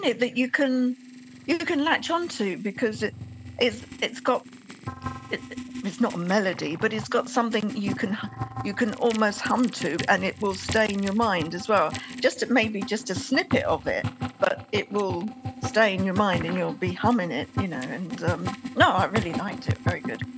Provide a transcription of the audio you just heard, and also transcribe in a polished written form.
it that you can latch onto, because it's got it's not a melody, but it's got something you can almost hum to, and it will stay in your mind as well. Maybe just a snippet of it, but it will stay in your mind, and you'll be humming it. And no, I really liked it. Very good.